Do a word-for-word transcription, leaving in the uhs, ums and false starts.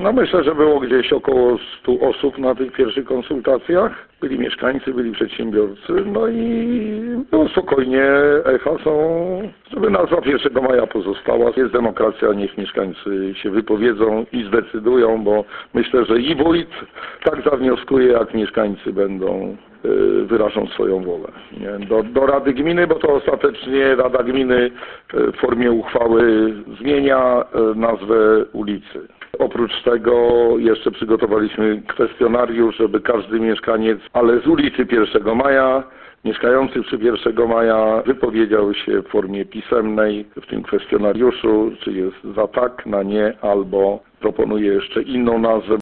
No myślę, że było gdzieś około stu osób na tych pierwszych konsultacjach. Byli mieszkańcy, byli przedsiębiorcy, no i było spokojnie. Echa są, żeby nazwa pierwszego maja pozostała. Jest demokracja, niech mieszkańcy się wypowiedzą i zdecydują, bo myślę, że i wójt tak zawnioskuje, jak mieszkańcy będą wyrażą swoją wolę. Nie? Do, do Rady Gminy, bo to ostatecznie Rada Gminy w formie uchwały zmienia nazwę ulicy. Oprócz tego jeszcze przygotowaliśmy kwestionariusz, żeby każdy mieszkaniec, ale z ulicy pierwszego maja, mieszkający przy pierwszego maja, wypowiedział się w formie pisemnej w tym kwestionariuszu, czy jest za tak, na nie, albo proponuje jeszcze inną nazwę.